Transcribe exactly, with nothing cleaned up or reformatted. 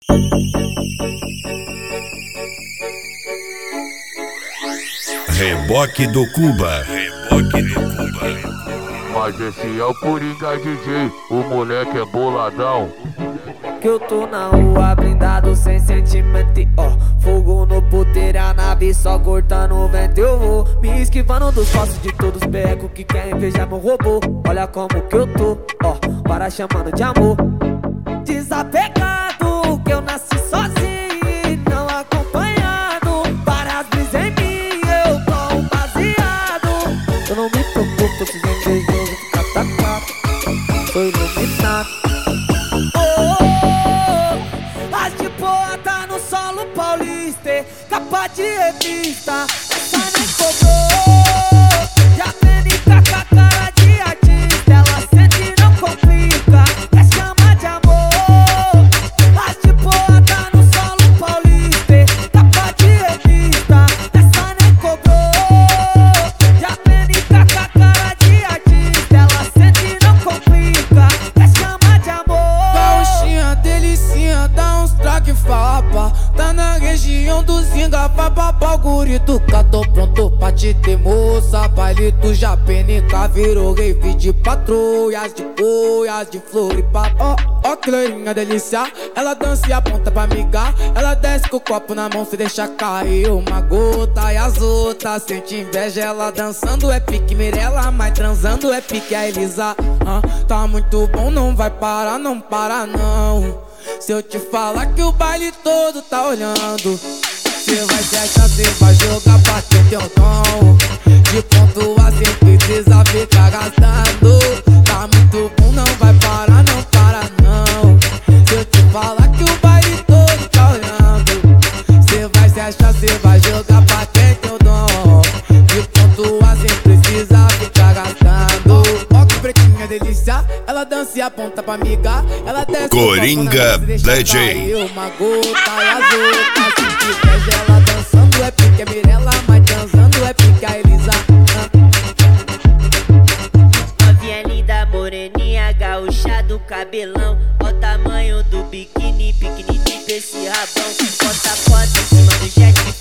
Reboque do Cuba. Reboque do Cuba. Mas esse é o Coringa D J, o moleque é boladão. Que eu tô na rua blindado sem sentimento, ó. Fogo no puteiro, a nave só cortando o vento. Eu vou me esquivando dos passos de todos os becos que querem invejar meu robô. Olha como que eu tô, ó, para chamando de amor. Desapegado, que eu nasci sozinho e não acompanhado. Várias brisas em mim, eu tô um baseado. Eu não me preocupo se os invejosos ficar atacado. Sou iluminado. As de boa tá no solo paulista, capa de revista, essa nem cobrou. Já vem com a cara de artista, ela sente e não complica, quer chamar de amor. As de boa tá no solo paulista, capa de revista, essa nem cobrou. Já vem com a cara de artista, ela sente e não complica, quer chamar de amor. Gauchinha, delicinha, dá uns traque fapa. Tá na região do Zinga, vai babá o gurito. Tô pronto pra te ter moça. Baile do Japenica virou rave de patrulhas, de boias, de Floripa. Ó, ó que loirinha delícia, ela dança e aponta pra migar. Ela desce com o copo na mão, se deixa cair uma gota. E as outras sente inveja, ela dançando é pique Mirella, mas transando é pique a Elisa. ah, Tá muito bom, não vai parar, não para não. Se eu te falar que o baile todo tá olhando, cê vai se achar, cê vai jogar pra ter teu dom. De ponto a cem precisa ficar gastando. Tá muito bom, não vai parar, não para não. Se eu te falar que o baile todo tá olhando, cê vai se achar, cê vai jogar pra ter teu dom. De ponto a cem precisa ficar gastando. Ó que pretinha delícia, ela dança e aponta pra migar. Ela desce Coringa D J. uma gota e as outras se inveja, ela dançando é pique a Mirella, mas transando é pique a Elisa. Novinha linda, moreninha, gaúcha do cabelão. Ó o tamanho do biquíni, pequenininho desse rabão. Bota foto em cima do jet.